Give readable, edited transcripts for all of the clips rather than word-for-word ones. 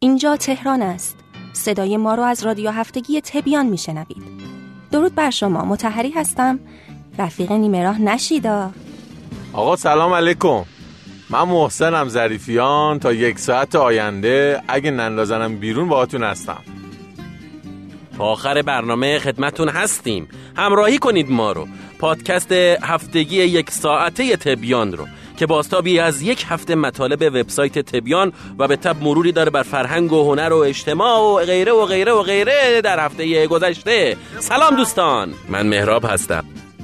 اینجا تهران است. صدای ما رو از رادیو هفتگی تبیان میشنوید. درود بر شما، مطهری هستم. رفیق نیمه راه نشیدا. آقا سلام علیکم. من محسنم ظریفیان. تا 1 ساعت آینده اگه نندازنم بیرون باهاتون هستم. تا آخر برنامه خدمتون هستیم. همراهی کنید ما رو. پادکست هفتگی 1 ساعته تبیان رو که بازتابی از 1 هفته مطالب وبسایت تبیان و به تبع مروری داره بر فرهنگ و هنر و اجتماع و غیره و غیره و غیره در هفته گذشته. سلام دوستان، من مهراب هستم.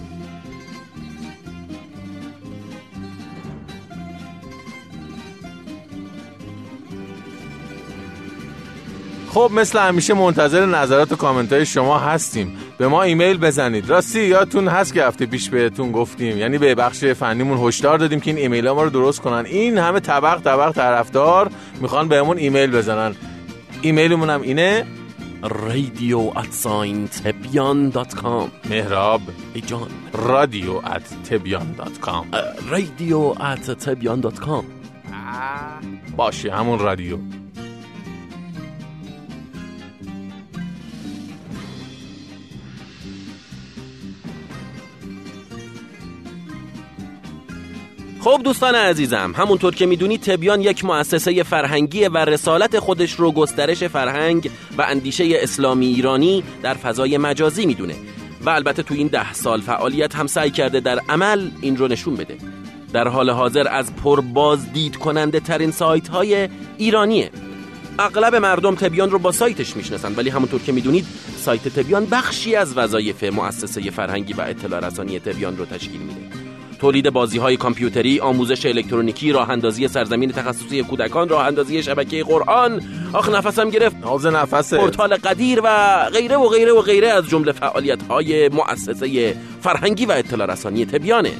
خب مثل همیشه منتظر نظرات و کامنت های شما هستیم. به ما ایمیل بزنید. راستی یادتون هست که هفته پیش بهتون گفتیم، یعنی به بخش فنیمون هشدار دادیم که این ایمیل ها ما رو درست کنن. این همه طبق طرفدار میخوان بهمون ایمیل بزنن. ایمیلمون هم اینه radio@tebyan.com. مهراب ای جان، radio@tebyan.com. radio@tebyan.com. باشه، همون رادیو. خب دوستان عزیزم، همونطور که میدونید تبیان یک مؤسسه فرهنگی و رسالت خودش رو گسترش فرهنگ و اندیشه اسلامی ایرانی در فضای مجازی میدونه و البته تو این 10 سال فعالیت هم سعی کرده در عمل این رو نشون بده. در حال حاضر از پربازدید کننده ترین سایت های ایرانیه. اغلب مردم تبیان رو با سایتش میشناسن، ولی همونطور که میدونید سایت تبیان بخشی از وظایف مؤسسه فرهنگی و اطلاع رسانی تبیان رو تشکیل میده. تولید بازی‌های کامپیوتری، آموزش الکترونیکی، راه‌اندازی سرزمین تخصصی کودکان، راه‌اندازی شبکه قرآن، آخ نفسم گرفت، ناز نفسه، پورتال قدیر و غیره و غیره و غیره از جمله فعالیت‌های مؤسسه فرهنگی و اطلاع رسانی تبیانه.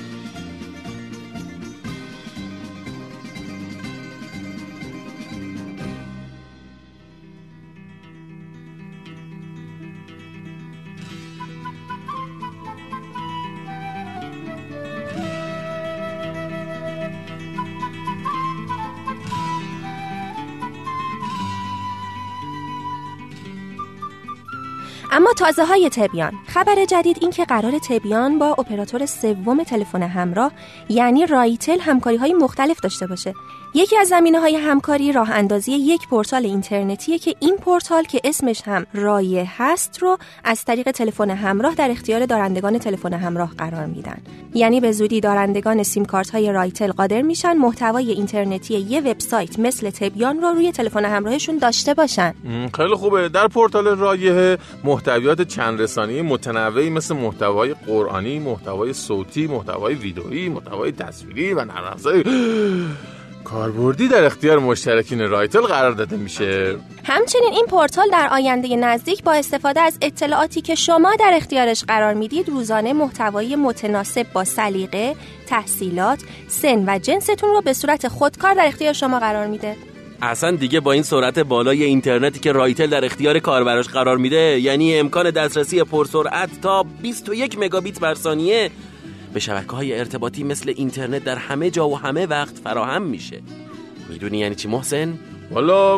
اما تازه های تبیان، خبر جدید این که قرار تبیان با اپراتور سوم تلفن همراه یعنی رایتل همکاری های مختلف داشته باشه. یکی از زمینه‌های همکاری راه اندازی یک پورتال اینترنتیه که این پورتال که اسمش هم رایه هست رو از طریق تلفن همراه در اختیار دارندگان تلفن همراه قرار میدن. یعنی به زودی دارندگان سیم کارت های رایتل قادر میشن محتوای اینترنتی یه وبسایت مثل تبیان رو روی تلفن همراهشون داشته باشن. خیلی خوبه. در پورتال رایه محتویات چند رسانه‌ای متنوعی مثل محتوای قرآنی، محتوای صوتی، محتوای ویدئویی، محتوای تصویری و نرم افزار کاربردی در اختیار مشترکین رایتل قرار داده میشه. همچنین این پورتال در آینده نزدیک با استفاده از اطلاعاتی که شما در اختیارش قرار میدید روزانه محتوایی متناسب با سلیقه، تحصیلات، سن و جنستون رو به صورت خودکار در اختیار شما قرار میده. اصلا دیگه با این سرعت بالای اینترنتی که رایتل در اختیار کاربراش قرار میده، یعنی امکان دسترسی پرسرعت تا 21 مگابیت بر ثانیه به شبکه‌های ارتباطی مثل اینترنت در همه جا و همه وقت فراهم میشه. میدونی یعنی چی محسن؟ والا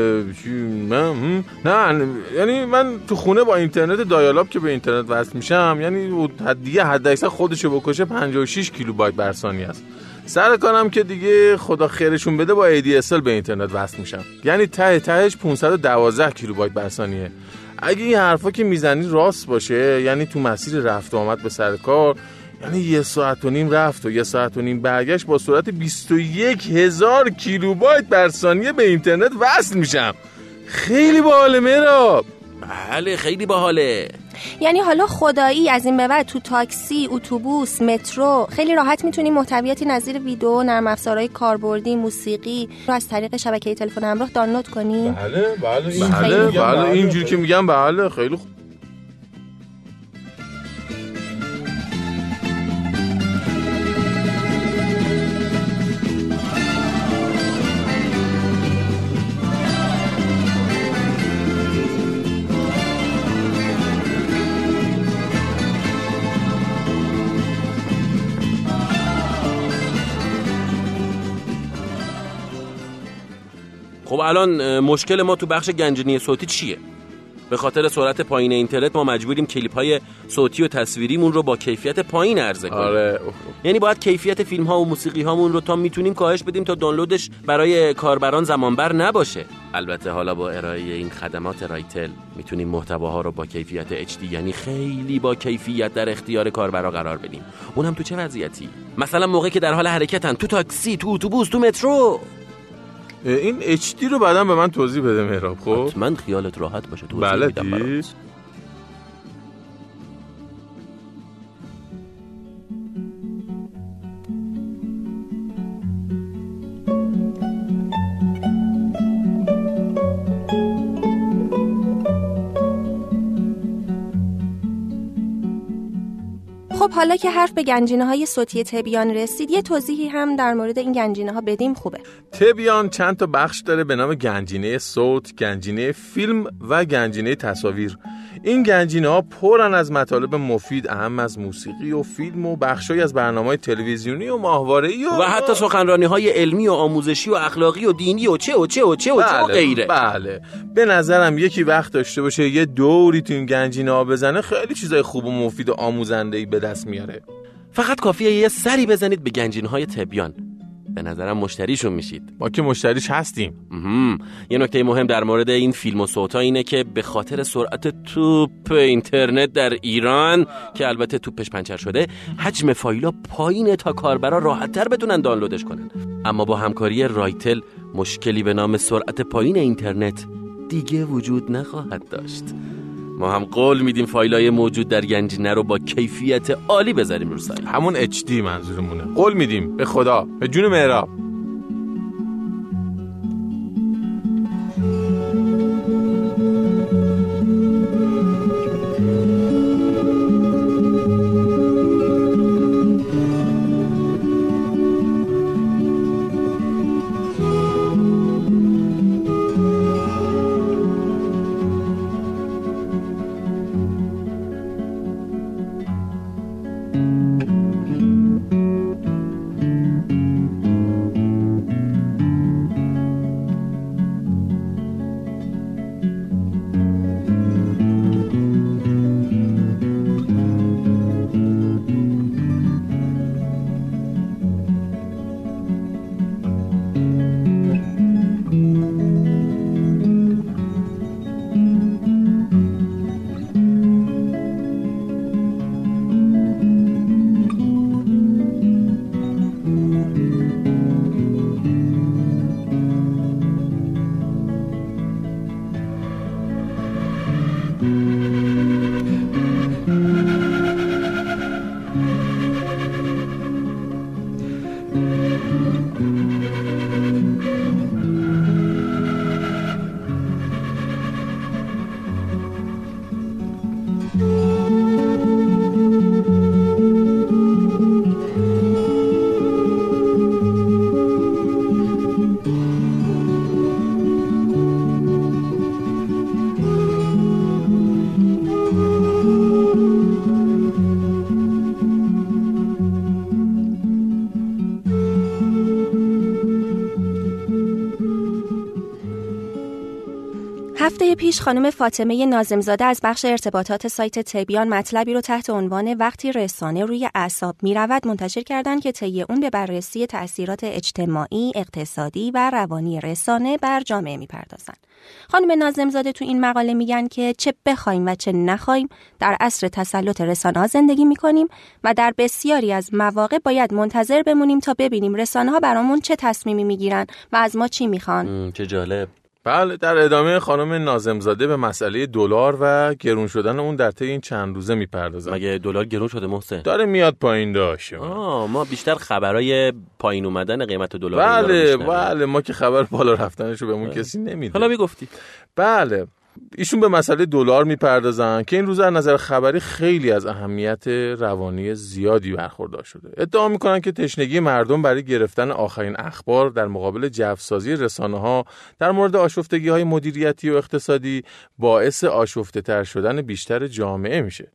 نه، یعنی من تو خونه با اینترنت دایالاب که به اینترنت وصل میشم، یعنی دیگه حد اکثر خودشو بکشه 56 کیلوبایت بر ثانیه است. سر کارم که دیگه خدا خیرشون بده با ADSL به اینترنت وصل میشم، یعنی تهش 512 کیلوبایت بر ثانیه. اگه این حرفا که میزنی راست باشه، یعنی تو مسیر رفت و آمد به سر کار، یعنی 1.5 ساعت رفت و 1.5 ساعت برگشت با سرعت 21,000 کیلوبایت بر ثانیه به اینترنت وصل میشم. خیلی باحاله مهراب. بله خیلی باحاله. یعنی حالا خدایی از این به بعد تو تاکسی، اتوبوس، مترو خیلی راحت میتونی محتویاتی نظیر ویدیو، نرم افزارهای کاربردی، موسیقی رو از طریق شبکه تلفن همراه دانلود کنی؟ بله اینجوری که میگم بله خیلی خوب. خب الان مشکل ما تو بخش گنجینه صوتی چیه؟ به خاطر سرعت پایین اینترنت ما مجبوریم کلیپ‌های صوتی و تصویریمون رو با کیفیت پایین عرضه کنیم. آره. یعنی باید کیفیت فیلم‌ها و موسیقی‌هامون رو تا میتونیم کاهش بدیم تا دانلودش برای کاربران زمانبر نباشه. البته حالا با ارائه این خدمات رایتل میتونیم محتواها رو با کیفیت HD، یعنی خیلی با کیفیت، در اختیار کاربرا قرار بدیم. اونم تو چه وضعیتی؟ مثلا موقعی که در حال حرکتن، تو تاکسی، تو اتوبوس، تو مترو. این HD رو بعداً به من توضیح بده مهراب. خب حتما خیالت راحت باشه، توضیح بلدی؟ میدم برات. خب حالا که حرف به گنجینه‌های صوتی تبیان رسید، یه توضیحی هم در مورد این گنجینه‌ها بدیم خوبه. تبیان چند تا بخش داره به نام گنجینه صوت، گنجینه فیلم و گنجینه تصاویر. این گنجینه‌ها پرن از مطالب مفید، اهم از موسیقی و فیلم و بخشایی از برنامه‌های تلویزیونی و ماهواره‌ای و حتی سخنرانی‌های علمی و آموزشی و اخلاقی و دینی و چه غیره. بله. به نظرم یکی وقت داشته باشه یه دوری تو این گنجینه‌ها بزنه، خیلی چیزای خوب و مفید و آموزنده‌ای به دست میاره. فقط کافیه یه سری بزنید به گنجینه‌های تبیان. به نظرم مشتریشون میشید. ما که مشتریش هستیم. یه نکته مهم در مورد این فیلم و صوت‌ها اینه که به خاطر سرعت توپ اینترنت در ایران که البته توپش پنچر شده، حجم فایل‌ها پایینه تا کاربرا راحت‌تر بتونن دانلودش کنن. اما با همکاری رایتل مشکلی به نام سرعت پایین اینترنت دیگه وجود نخواهد داشت. ما هم قول میدیم فایلای موجود در گنجینه رو با کیفیت عالی بذاریم رو سایت. همون HD منظورمونه. قول میدیم، به خدا، به جون مهراب. هفته پیش خانم فاطمه ناظمزاده از بخش ارتباطات سایت تبیان مطلبی رو تحت عنوان وقتی رسانه روی اعصاب میرود منتشر کردن که طی اون به بررسی تأثیرات اجتماعی، اقتصادی و روانی رسانه بر جامعه میپردازن. خانم ناظمزاده تو این مقاله میگن که چه بخوایم و چه نخوایم در عصر تسلط رسانه‌ها زندگی میکنیم و در بسیاری از مواقع باید منتظر بمونیم تا ببینیم رسانه‌ها برامون چه تصمیمی میگیرن و از ما چی میخوان. چه جالب. بله، در ادامه خانم ناظمزاده به مسئله دلار و گرون شدن اون در طی این چند روزه میپردازن. مگه دلار گرون شده محسن؟ داره میاد پایین داشه. ما بیشتر خبرای پایین اومدن قیمت دلار. بله ما که خبر بالا رفتنشو بهمون کسی نمیده. حالا میگفتی. بله، ایشون به مسئله دلار میپردازن که این روزا از نظر خبری خیلی از اهمیت روانی زیادی برخوردار شده. ادعا میکنن که تشنگی مردم برای گرفتن آخرین اخبار در مقابل جوسازی رسانه‌ها در مورد آشفتگی‌های مدیریتی و اقتصادی باعث آشفته‌تر شدن بیشتر جامعه میشه.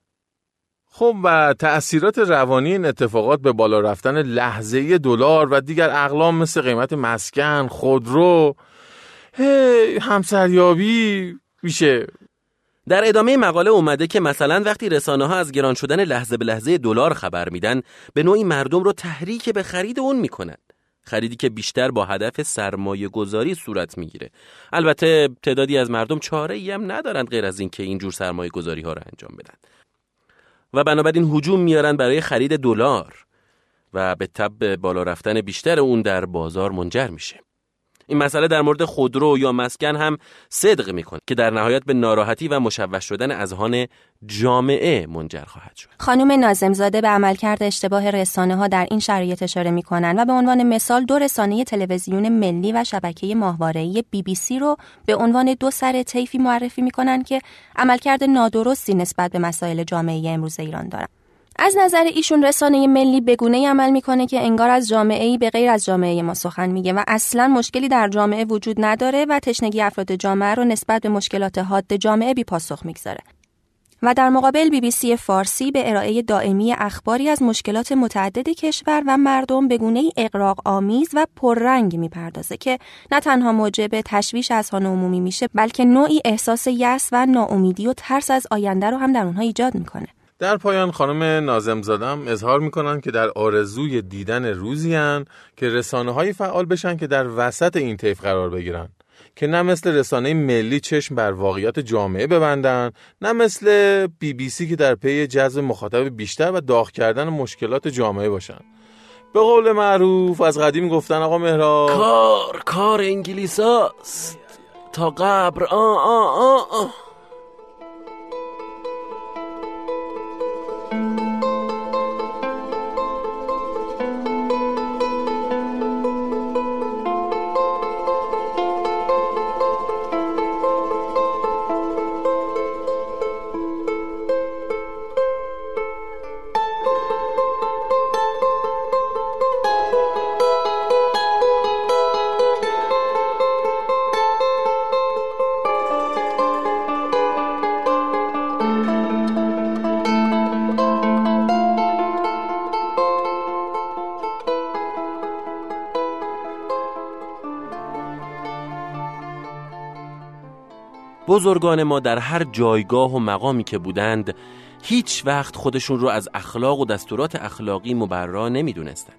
خب و تأثیرات روانی این اتفاقات به بالا رفتن لحظه‌ای دلار و دیگر اقلام مثل قیمت مسکن، خودرو، همسریابی میشه. در ادامه مقاله اومده که مثلا وقتی رسانه‌ها از گران شدن لحظه به لحظه دلار خبر میدن، به نوعی مردم رو تحریک به خرید اون میکنن. خریدی که بیشتر با هدف سرمایه گذاری صورت میگیره. البته تعدادی از مردم چاره‌ای هم ندارن غیر از این که اینجور سرمایه گذاری ها رو انجام بدن و بنابراین هجوم میارن برای خرید دلار و به تبع بالا رفتن بیشتر اون در بازار منجر میشه. این مسئله در مورد خودرو یا مسکن هم صدق میکنه که در نهایت به ناراحتی و مشوش شدن اذهان جامعه منجر خواهد شد. خانم ناظم‌زاده به عملکرد اشتباه رسانه‌ها در این شرایط اشاره میکنن و به عنوان مثال 2 رسانه تلویزیون ملی و شبکه ماهواره‌ای BBC رو به عنوان 2 سر طیفی معرفی میکنن که عملکرد نادرستی نسبت به مسائل جامعه امروز ایران دارن. از نظر ایشون رسانه ملی به گونه‌ای عمل میکنه که انگار از جامعه‌ای به غیر از جامعه ما سخن میگه و اصلاً مشکلی در جامعه وجود نداره و تشنگی افراد جامعه رو نسبت به مشکلات حاد جامعه بی پاسخ میگذاره. و در مقابل BBC فارسی به ارائه دائمی اخباری از مشکلات متعدد کشور و مردم به گونه‌ای اغراق‌آمیز و پررنگ میپردازه که نه تنها موجب تشویش اذهان عمومی میشه، بلکه نوعی احساس یأس و ناامیدی و ترس از آینده رو هم در اونها ایجاد میکنه. در پایان خانم ناظم‌زاده هم اظهار میکنن که در آرزوی دیدن روزی هن که رسانه‌های فعال بشن که در وسط این طیف قرار بگیرن، که نه مثل رسانه ملی چشم بر واقعیات جامعه ببندن، نه مثل BBC که در پی جذب مخاطب بیشتر و داغ کردن مشکلات جامعه باشن. به قول معروف از قدیم گفتن آقا مهراب، کار انگلیساست تا قبر. بزرگان ما در هر جایگاه و مقامی که بودند هیچ وقت خودشون رو از اخلاق و دستورات اخلاقی مبرا نمیدونستند.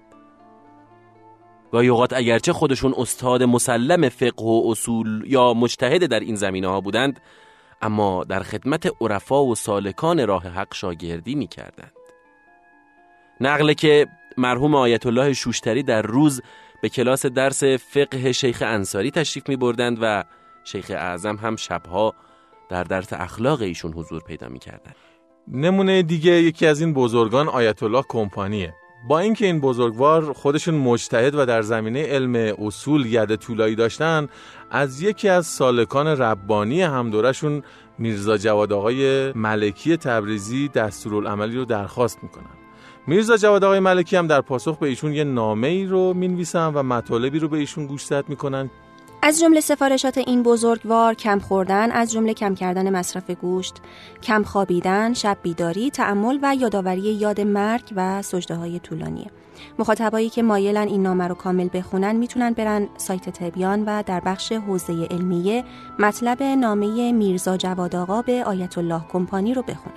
گاهی اوقات اگرچه خودشون استاد مسلم فقه و اصول یا مجتهد در این زمینه‌ها بودند، اما در خدمت عرفا و سالکان راه حق شاگردی می‌کردند. نقله که مرحوم آیت الله شوشتری در روز به کلاس درس فقه شیخ انصاری تشریف می‌بردند و شیخ اعظم هم شبها در درس اخلاق ایشون حضور پیدا می‌کردند. نمونه دیگه یکی از این بزرگان آیت الله کمپانیه. با اینکه این بزرگوار خودشون مجتهد و در زمینه علم اصول ید طولایی داشتن، از یکی از سالکان ربانی همدورشون میرزا جواد آقای ملکی تبریزی دستورالعملی رو درخواست میکنن. میرزا جواد آقای ملکی هم در پاسخ به ایشون یه نامه‌ای رو مینویسن و مطالبی رو به ایشون گوشزد میکنن. از جمله سفارشات این بزرگوار کم خوردن، از جمله کم کردن مصرف گوشت، کم خوابیدن، شب بیداری، تأمل و یادآوری یاد مرگ و سجده‌های طولانیه. مخاطبایی که مایلن این نامه رو کامل بخونن میتونن برن سایت تبیان و در بخش حوزه علمیه مطلب نامه میرزا جواد آقا به آیت الله کمپانی رو بخونن.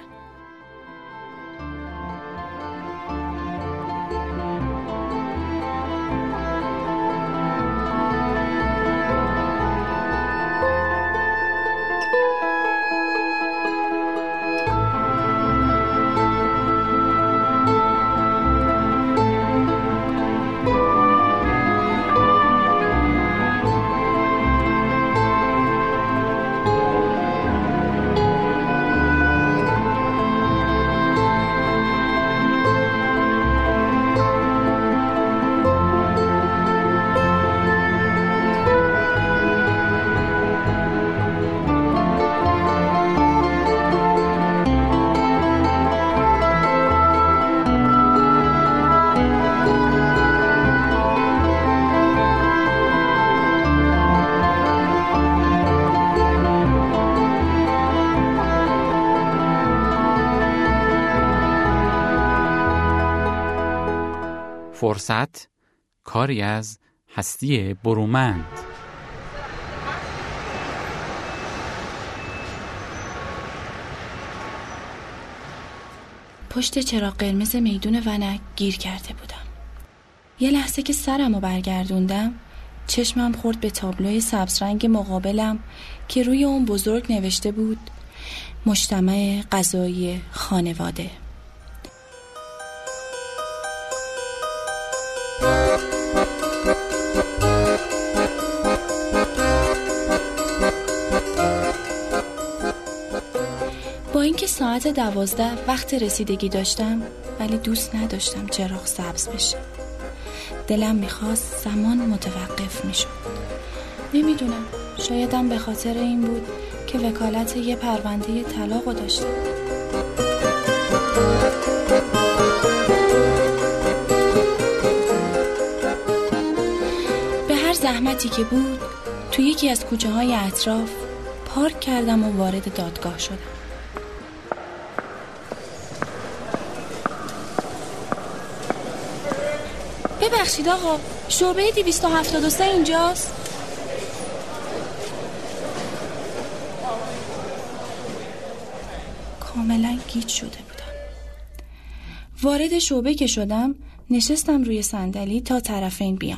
فرصت کاری از هستی برومند. پشت چراغ قرمز میدون ونک گیر کرده بودم. یه لحظه که سرمو برگردوندم چشمم خورد به تابلوی سبزرنگ مقابلم که روی اون بزرگ نوشته بود مجتمع غذایی خانواده. با اینکه ساعت 12 وقت رسیدگی داشتم ولی دوست نداشتم چراغ سبز بشه. دلم میخواست زمان متوقف میشد. نمیدونم، شایدم به خاطر این بود که وکالت یه پرونده طلاقو داشتم. به هر زحمتی که بود تو یکی از کوچه های اطراف پارک کردم و وارد دادگاه شدم. ببخشید آقا، شعبه 273 اینجاست؟ کاملا گیج شده بودم. وارد شعبه که شدم نشستم روی صندلی تا طرفین بیان.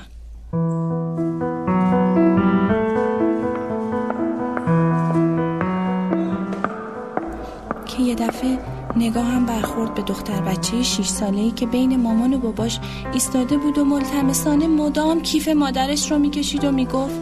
که یه دفعه نگاهم برخورد به دختر بچه 6 ساله‌ای که بین مامان و باباش ایستاده بود و ملتمسانه مدام کیف مادرش رو میکشید و میگفت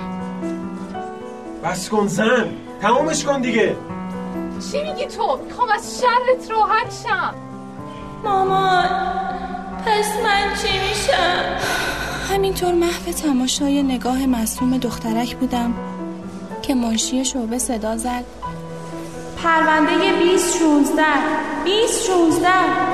بس کن زن، تمامش کن دیگه. چی میگی تو؟ میخوام از شرت راحت شم. مامان، پس من چی میشم؟ همینطور محو تماشای نگاه معصوم دخترک بودم که منشی شعبه صدا زد پرونده 2016.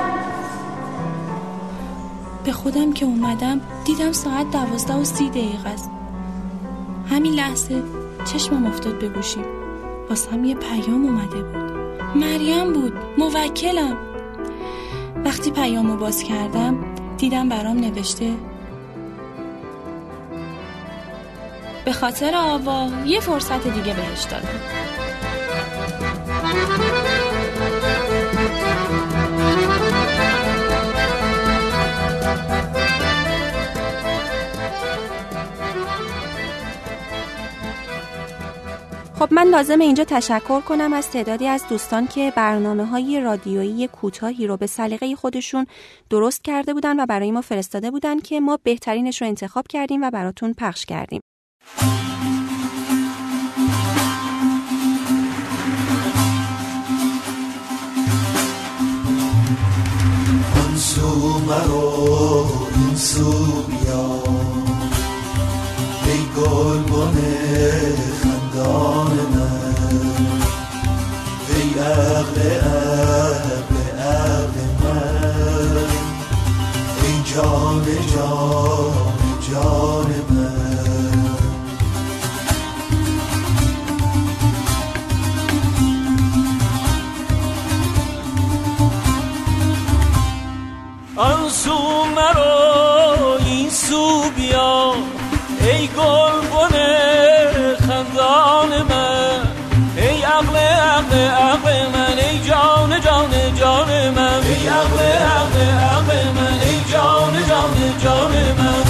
به خودم که اومدم دیدم ساعت 12:30 است. همین لحظه چشمم افتاد به گوشیم. واسم یه پیام اومده بود. مریم بود، موکلم. وقتی پیامو باز کردم دیدم برام نوشته به خاطر آوا یه فرصت دیگه بهش دادم. خب من لازمه اینجا تشکر کنم از تعدادی از دوستان که برنامه‌های رادیویی کوتاهی رو به سلیقه خودشون درست کرده بودن و برای ما فرستاده بودن که ما بهترینش رو انتخاب کردیم و براتون پخش کردیم. آن سو مرو این سو بیا ای گلبن خندان من ای عقل من ای جان من آن سو مرو این سو بیا ای گلبن خندان من ای عقل من ای جان من ای عقل من ای جان من.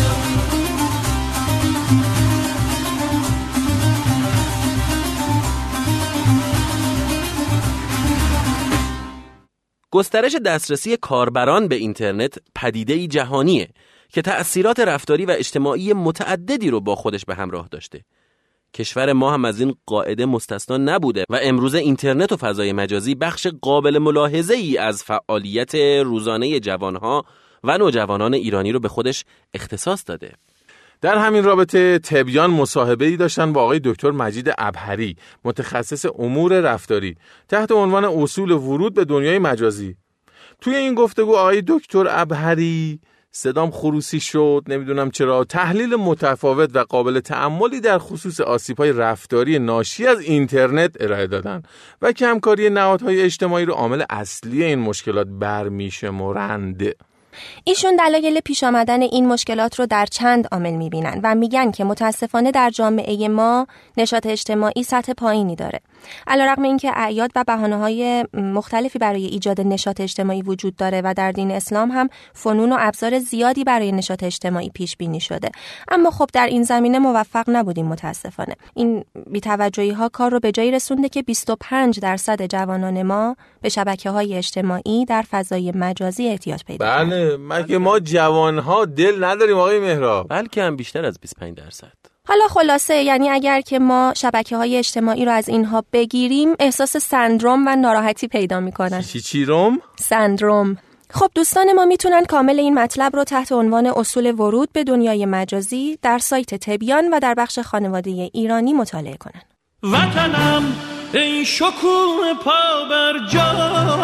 گسترش دسترسی کاربران به اینترنت پدیده‌ای جهانیه که تأثیرات رفتاری و اجتماعی متعددی رو با خودش به همراه داشته. کشور ما هم از این قاعده مستثنا نبوده و امروز اینترنت و فضای مجازی بخش قابل ملاحظه‌ای از فعالیت روزانه جوانها و نوجوانان ایرانی رو به خودش اختصاص داده. در همین رابطه تبیان مصاحبه‌ای داشتن با آقای دکتر مجید ابهری، متخصص امور رفتاری، تحت عنوان اصول ورود به دنیای مجازی. توی این گفتگو آقای دکتر ابهری صدام خروسی شد، نمیدونم چرا، تحلیل متفاوت و قابل تأملی در خصوص آسیب‌های رفتاری ناشی از اینترنت ارائه دادن و کمکاری نهادهای اجتماعی رو عامل اصلی این مشکلات برمی‌شمرند. ایشون دلایل پیش آمدن این مشکلات رو در چند عامل می‌بینن و میگن که متاسفانه در جامعه ما نشاط اجتماعی سطح پایینی داره. علیرغم اینکه اعیاد و بهانه‌های مختلفی برای ایجاد نشاط اجتماعی وجود داره و در دین اسلام هم فنون و ابزار زیادی برای نشاط اجتماعی پیش بینی شده، اما خب در این زمینه موفق نبودیم متاسفانه. این بی‌توجهی‌ها کار رو به جایی رسونده که 25% جوانان ما به شبکه‌های اجتماعی در فضای مجازی اعتیاد پیدا کردن. بله، مگه ما جوان‌ها دل نداریم آقای مهراب؟ بلکه هم بیشتر از 25%. حالا خلاصه یعنی اگر که ما شبکه‌های اجتماعی رو از اینها بگیریم احساس سندروم و ناراحتی پیدا می‌کنن. چی روم؟ سندروم. خب دوستان ما میتونن کامل این مطلب رو تحت عنوان اصول ورود به دنیای مجازی در سایت تبیان و در بخش خانواده ایرانی مطالعه کنن. وطنم ای شکوه پا بر جا،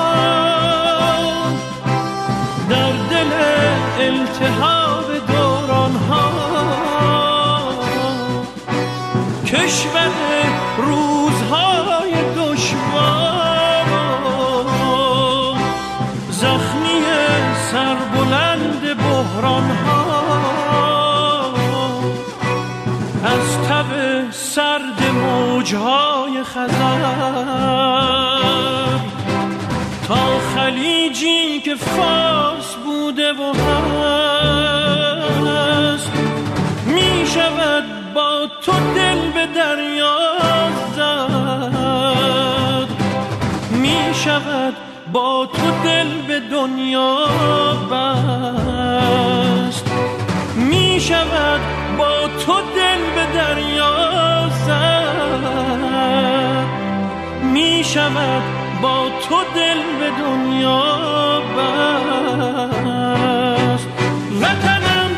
در دل التهاب دوران‌ها، کشور روزهای دشوار، زخمی سربلند بحران‌ها، از تب سرد موجهای خزر تا خلیجی که فارس بوده و هست، می شود با تو دل به دریا زد، می شود با تو دل به دنیا بست، می شود با تو دل به دریا زد، می شود با تو دل به دنیا بست. وطنم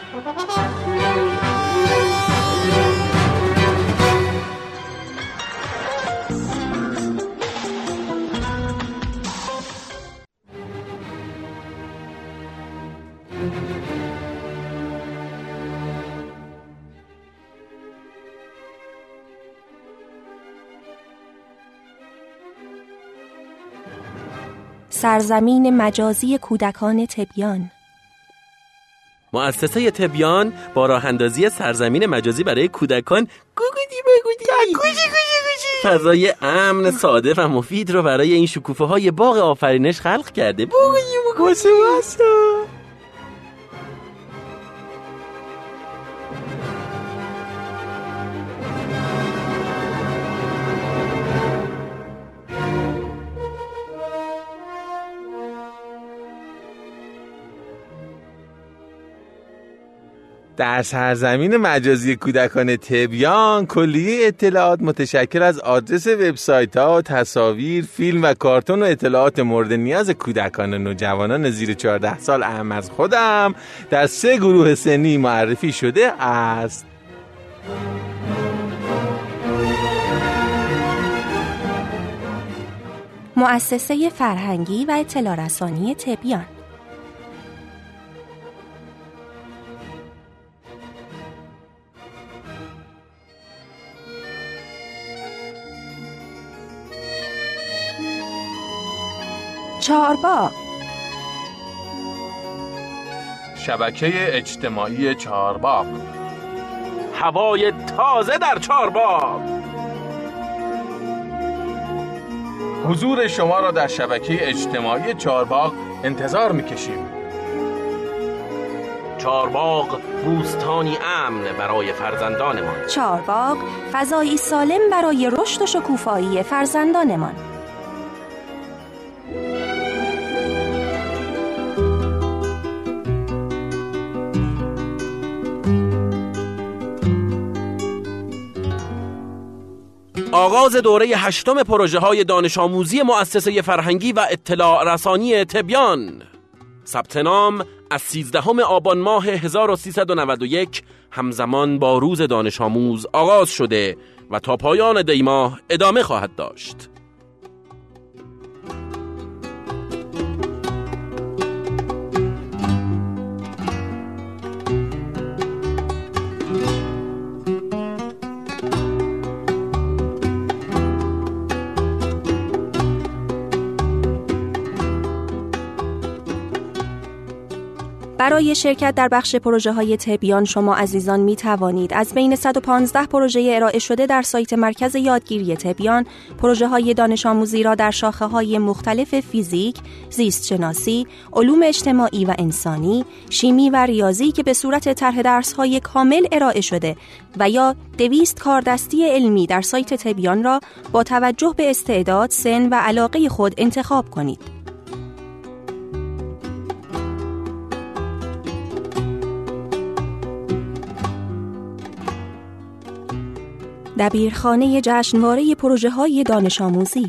سرزمین مجازی کودکان تبیان. مؤسسه تبیان با راه اندازی سرزمین مجازی برای کودکان فضای امن، ساده و مفید رو برای این شکوفه های باغ آفرینش خلق کرده. در سرزمین مجازی کودکان تبیان کلیه اطلاعات متشکل از آدرس وبسایت‌ها، تصاویر، فیلم و کارتون و اطلاعات مورد نیاز کودکان و نوجوانان زیر 14 سال اهم از خودم در 3 گروه سنی معرفی شده است. مؤسسه فرهنگی و اطلاع رسانی تبیان. چهارباغ. شبکه اجتماعی چهارباغ. هوای تازه در چهارباغ. حضور شما را در شبکه اجتماعی چهارباغ انتظار می‌کشیم. چهارباغ بوستانی امن برای فرزندانمان. چهارباغ فضایی سالم برای رشد و شکوفایی فرزندانمان. آغاز دوره 8 پروژه های دانش آموزی مؤسسه فرهنگی و اطلاع رسانی تبیان. ثبت نام از 13 آبان ماه 1391 همزمان با روز دانش آموز آغاز شده و تا پایان دی ماه ادامه خواهد داشت. برای شرکت در بخش پروژه‌های تبیان شما عزیزان می توانید از بین 115 پروژه ارائه شده در سایت مرکز یادگیری تبیان پروژه‌های دانش آموزی را در شاخه‌های مختلف فیزیک، زیست شناسی، علوم اجتماعی و انسانی، شیمی و ریاضی که به صورت طرح درس‌های کامل ارائه شده و یا 200 کاردستی علمی در سایت تبیان را با توجه به استعداد، سن و علاقه خود انتخاب کنید. دبیرخانه جشنواره پروژه‌های دانش آموزی.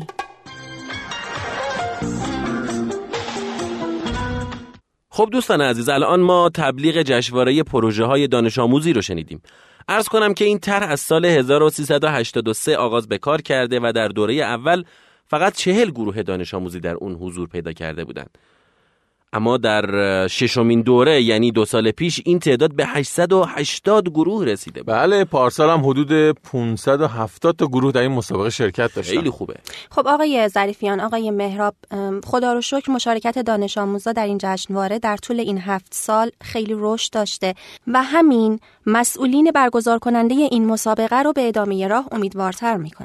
خب دوستان عزیز، الان ما تبلیغ جشنواره پروژه‌های دانش آموزی رو شنیدیم. عرض کنم که این طرح از سال 1383 آغاز به کار کرده و در دوره اول فقط 40 گروه دانش آموزی در اون حضور پیدا کرده بودند. اما در ششمین دوره یعنی 2 سال پیش این تعداد به 880 گروه رسیده. بله، پارسال هم حدود 570 تا گروه در این مسابقه شرکت داشتن. خیلی خوبه. خب آقای ظریفیان، آقای مهراب، خدا رو شکر مشارکت دانش آموزا در این جشنواره در طول این 7 سال خیلی رشد داشته و همین مسئولین برگزار کننده این مسابقه رو به ادامه راه امیدوارتر میکنه.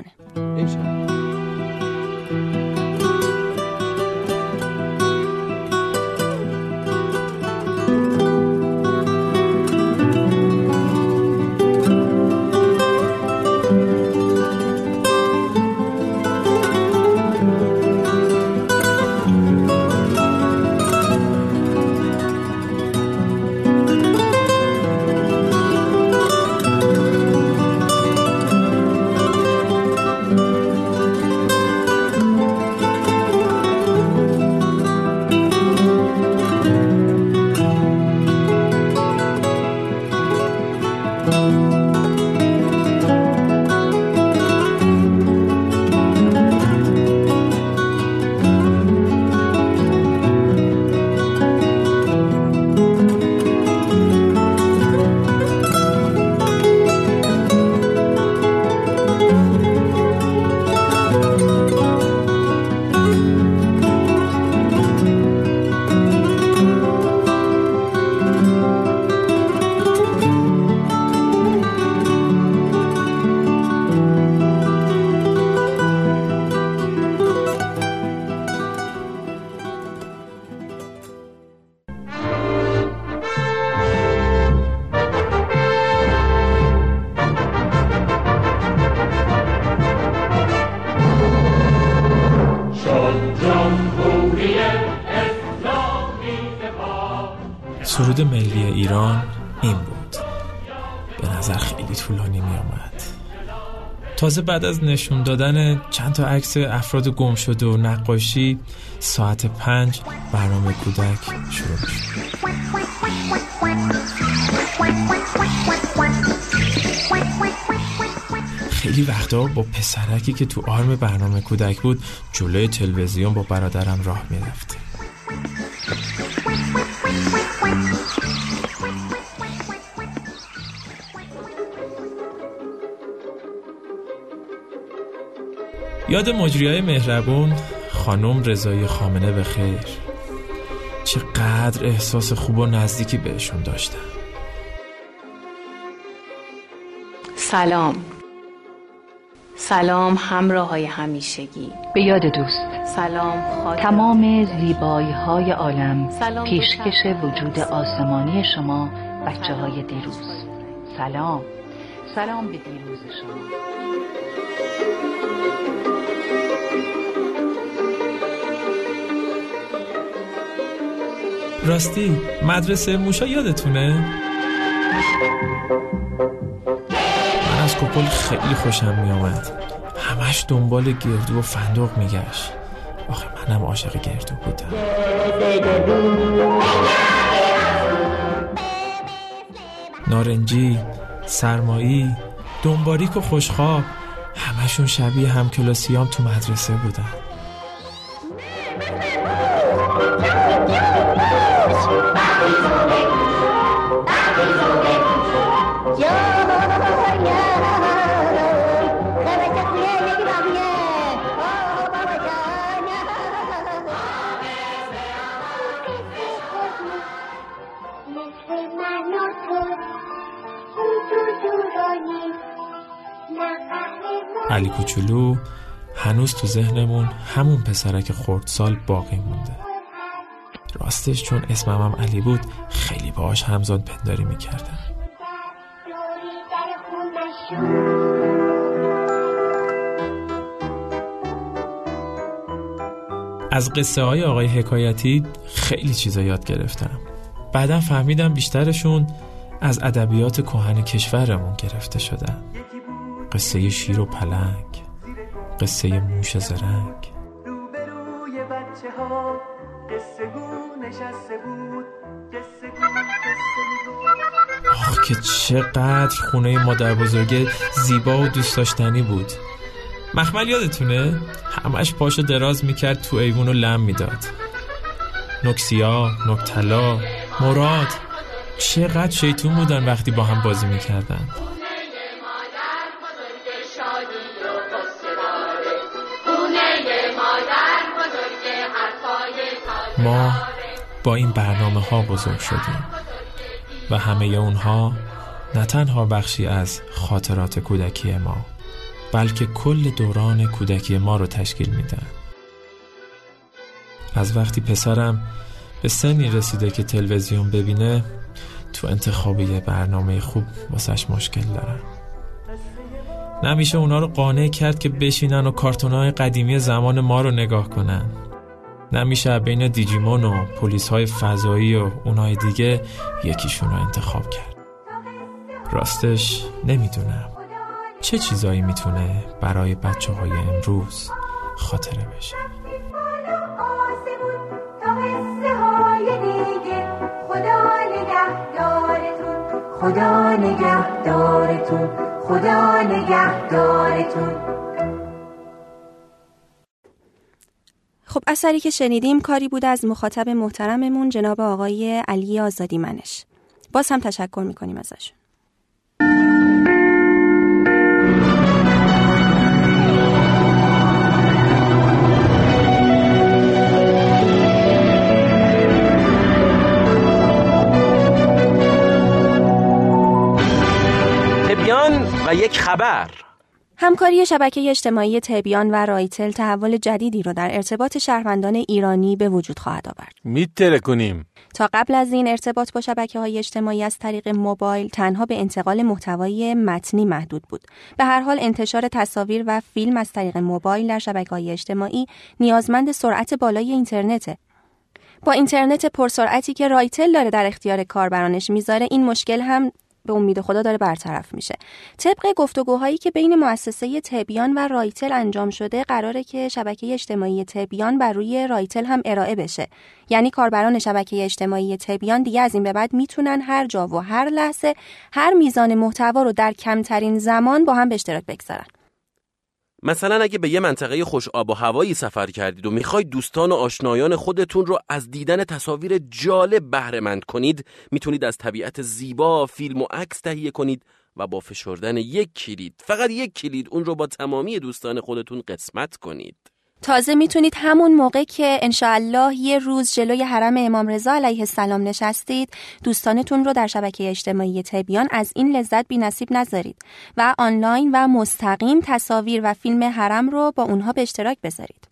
سرود ملی ایران این بود. به نظر خیلی طولانی می آمد. تازه بعد از نشون دادن چند تا عکس افراد گم شده و نقاشی، ساعت 5 برنامه کودک شروع شد. خیلی وقتا با پسرکی که تو آرم برنامه کودک بود جلوی تلویزیون با برادرم راه می رفتیم. یاد مجریای مهربون خانم رضایی خامنه به خیر، چقدر احساس خوب و نزدیکی بهشون داشتم. سلام همراه های همیشگی، به یاد دوست. سلام خاطر تمام زیبایی های عالم، پیشکش وجود آسمانی شما بچه های دیروز. سلام به دیروز شما. راستی مدرسه موشا یادتونه؟ من از کپل خیلی خوشم می آمد. همش دنبال گردو و فندق می گشت. آخه منم عاشق گردو بودم. نارنجی، سرمایی، دنباریک و خوشخواب، همشون شبیه همکلاسیام تو مدرسه بودن. علی کوچولو هنوز تو ذهنمون همون پسرک خردسال باقی مونده. راستش چون اسمم هم علی بود خیلی باهاش همزاد پنداری میکردم. از قصه های آقای حکایتی خیلی چیزا یاد گرفتم. بعدم فهمیدم بیشترشون از ادبیات کهن کشورمون گرفته شدن. قصه شیر و پلنگ، قصه موش زرنگ. روبروی بچه ها قصه گو نشسته بود، قصه گو آخ که چقدر خونه مادر بزرگه زیبا و دوست داشتنی بود. مخمل یادتونه؟ همش پاشو دراز میکرد تو ایوون و لم میداد. نکسیا، نکتلا، مراد چقدر شیطون بودن وقتی با هم بازی میکردن. ما با این برنامه ها بزرگ شدیم و همه اونها نه تنها بخشی از خاطرات کودکی ما بلکه کل دوران کودکی ما رو تشکیل میدن. از وقتی پسرم به سنی رسیده که تلویزیون ببینه تو انتخاب یه برنامه خوب واسش مشکل دارم. نمیشه اونا رو قانع کرد که بشینن و کارتونای قدیمی زمان ما رو نگاه کنن. نمیشه بین دیجیمون و پلیس‌های فضایی و اونای دیگه یکیشون رو انتخاب کرد. راستش نمیدونم چه چیزایی میتونه برای بچه‌های امروز خاطره بشه. خدا نگهدارتون، خدا نگهدارتون. خب اثری که شنیدیم کاری بود از مخاطب محترممون جناب آقای علی آزادیمنش. باز هم تشکر میکنیم ازشون. و یک خبر. همکاری شبکه اجتماعی تبیان و رایتل تحول جدیدی رو در ارتباط شهروندان ایرانی به وجود خواهد آورد. میتره کنیم. تا قبل از این ارتباط با شبکه‌های اجتماعی از طریق موبایل تنها به انتقال محتوای متنی محدود بود. به هر حال انتشار تصاویر و فیلم از طریق موبایل در شبکه‌های اجتماعی نیازمند سرعت بالای اینترنته. با اینترنت پرسرعتی که رایتل داره در اختیار کاربرانش میذاره این مشکل هم به امید خدا داره برطرف میشه. طبق گفتگوهایی که بین مؤسسه تبیان و رایتل انجام شده قراره که شبکه اجتماعی تبیان بر روی رایتل هم ارائه بشه. یعنی کاربران شبکه اجتماعی تبیان دیگه از این به بعد میتونن هر جا و هر لحظه هر میزان محتوا رو در کمترین زمان با هم به اشتراک بگذارن. مثلا اگه به یه منطقه خوش آب و هوایی سفر کردید و میخواید دوستان و آشنایان خودتون رو از دیدن تصاویر جالب بهره مند کنید، میتونید از طبیعت زیبا فیلم و عکس تهیه کنید و با فشردن یک کلید، فقط یک کلید، اون رو با تمامی دوستان خودتون قسمت کنید. تازه میتونید همون موقع که انشاءالله یه روز جلوی حرم امام رضا علیه السلام نشستید دوستانتون رو در شبکه اجتماعی تبیان از این لذت بی نصیب نذارید و آنلاین و مستقیم تصاویر و فیلم حرم رو با اونها به اشتراک بذارید.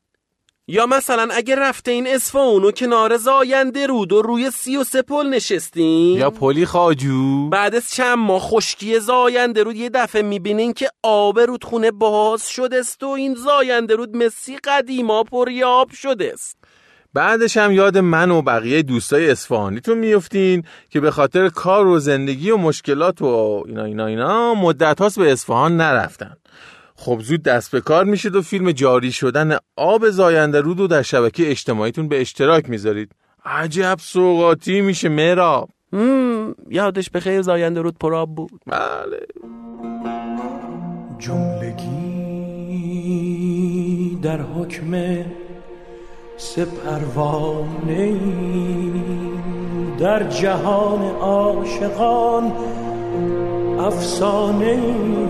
یا مثلا اگه رفته این اصفهان و کنار زاینده رود و روی 33 پل نشستین، یا پلی خواجو، بعد از چند ماه خشکی زاینده رود یه دفعه میبینین که آب رودخونه باز شده است و این زاینده رود مسی قدیما پریاب شده است. بعدش هم یاد من و بقیه دوستای اصفهانیتون میافتین که به خاطر کار و زندگی و مشکلات و اینا مدت هاست به اصفهان نرفتن. خب زود دست به کار میشید و فیلم جاری شدن آب زاینده رود رو در شبکه اجتماعیتون به اشتراک میذارید. عجب سوغاتی میشه مهراب. یادش بخیر زاینده رود پرآب بود. بله. جملگی در حکم سپروانه در جهان عاشقان افسانه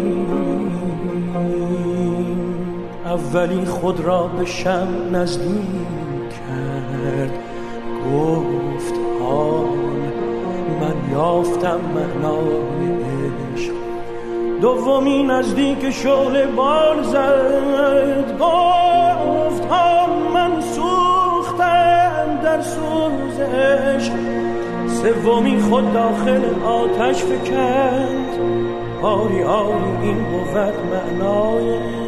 اولی خود را به شم نزدیک کرد، گفت حال من یافتم معنای عشق، دومی نزدیک شعله بال زد، گفت من سوختم در سوزش. سومی خود داخل آتش فکند، آری آری این بود معنای.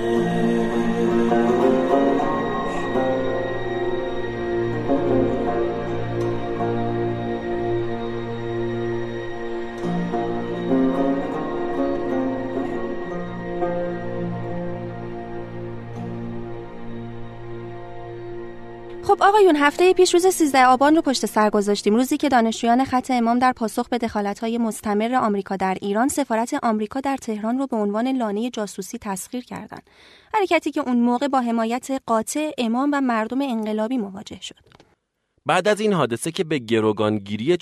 خب آقایون، هفته پیش روز 13 آبان رو پشت سر گذاشتیم، روزی که دانشجویان خط امام در پاسخ به دخالت‌های مستمر آمریکا در ایران سفارت آمریکا در تهران رو به عنوان لانه جاسوسی تسخیر کردند. حرکتی که اون موقع با حمایت قاطع امام و مردم انقلابی مواجه شد. بعد از این حادثه که به گروگانگیری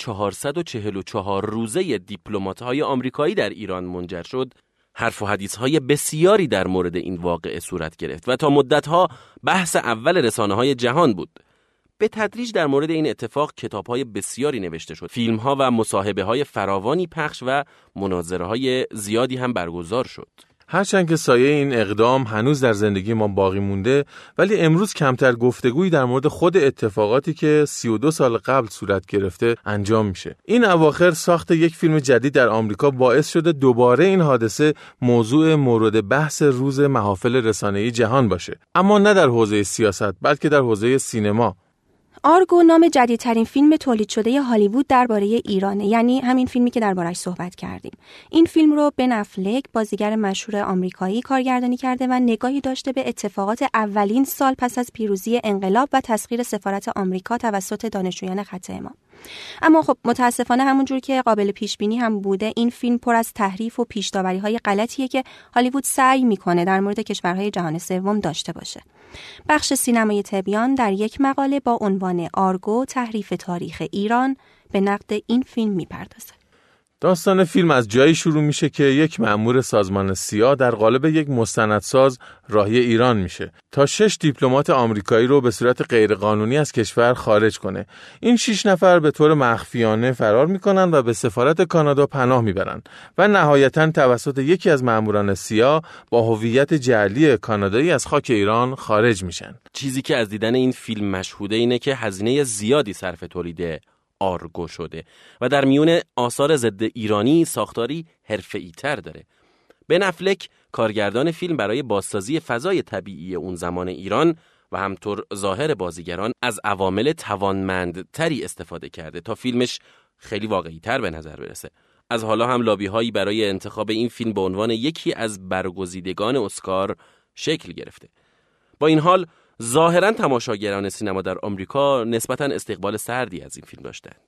444 روزه دیپلمات‌های آمریکایی در ایران منجر شد، حرف و حدیثهای بسیاری در مورد این واقعه صورت گرفت و تا مدتها بحث اول رسانه‌های جهان بود. به تدریج در مورد این اتفاق کتاب‌های بسیاری نوشته شد، فیلم‌ها و مصاحبه‌های فراوانی پخش و مناظره‌های زیادی هم برگزار شد. هرچند که سایه این اقدام هنوز در زندگی ما باقی مونده، ولی امروز کمتر گفتگویی در مورد خود اتفاقاتی که 32 سال قبل صورت گرفته انجام میشه. این اواخر ساخت یک فیلم جدید در آمریکا باعث شده دوباره این حادثه موضوع مورد بحث روز محافل رسانه‌ای جهان باشه، اما نه در حوزه سیاست بلکه در حوزه سینما. آرگو نام جدیدترین فیلم تولید شده هالیوود درباره ایرانه، یعنی همین فیلمی که درباره‌اش صحبت کردیم. این فیلم رو بن افلک، بازیگر مشهور آمریکایی، کارگردانی کرده و نگاهی داشته به اتفاقات اولین سال پس از پیروزی انقلاب و تسخیر سفارت آمریکا توسط دانشجویان خط امام. اما خب متاسفانه همونجور که قابل پیش بینی هم بوده، این فیلم پر از تحریف و پیش‌داوری‌های غلطیه که هالیوود سعی میکنه در مورد کشورهای جهان سوم داشته باشه. بخش سینمای تبیان در یک مقاله با عنوان آرگو تحریف تاریخ ایران به نقد این فیلم میپردازه. داستان فیلم از جایی شروع میشه که یک مأمور سازمان سیا در قالب یک مستندساز راهی ایران میشه تا 6 دیپلمات آمریکایی رو به صورت غیرقانونی از کشور خارج کنه. این 6 نفر به طور مخفیانه فرار میکنن و به سفارت کانادا پناه میبرن و نهایتاً توسط یکی از مأموران سیا با هویت جعلی کانادایی از خاک ایران خارج میشن. چیزی که از دیدن این فیلم مشهوده اینه که هزینه زیادی صرف تولید آرگو شده و در میون آثار ضد ایرانی ساختاری حرفه‌ای تر داره. بن افلک کارگردان فیلم برای بازسازی فضای طبیعی اون زمان ایران و همطور ظاهر بازیگران از عوامل توانمندتری استفاده کرده تا فیلمش خیلی واقعی تر به نظر برسه. از حالا هم لابی هایی برای انتخاب این فیلم به عنوان یکی از برگزیدگان اسکار شکل گرفته. با این حال ظاهراً تماشاگران سینما در آمریکا نسبتاً استقبال سردی از این فیلم داشتند.